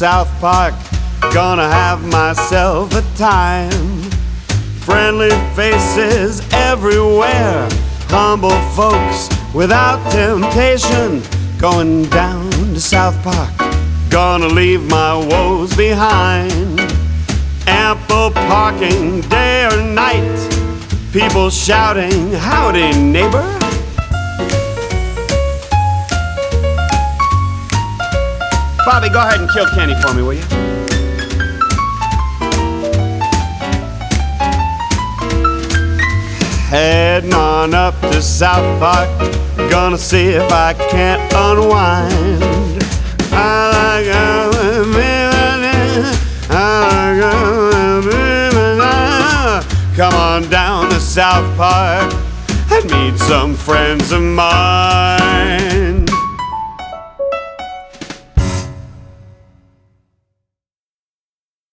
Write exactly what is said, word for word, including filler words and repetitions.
South Park, gonna have myself a time. Friendly faces everywhere, humble folks without temptation. Going down to South Park, gonna leave my woes behind. Ample parking day or night, people shouting, howdy neighbor. Bobby, go ahead and kill Kenny for me, will you? Heading on up to South Park, gonna see if I can't unwind. I like come on down to South Park and meet some friends of mine.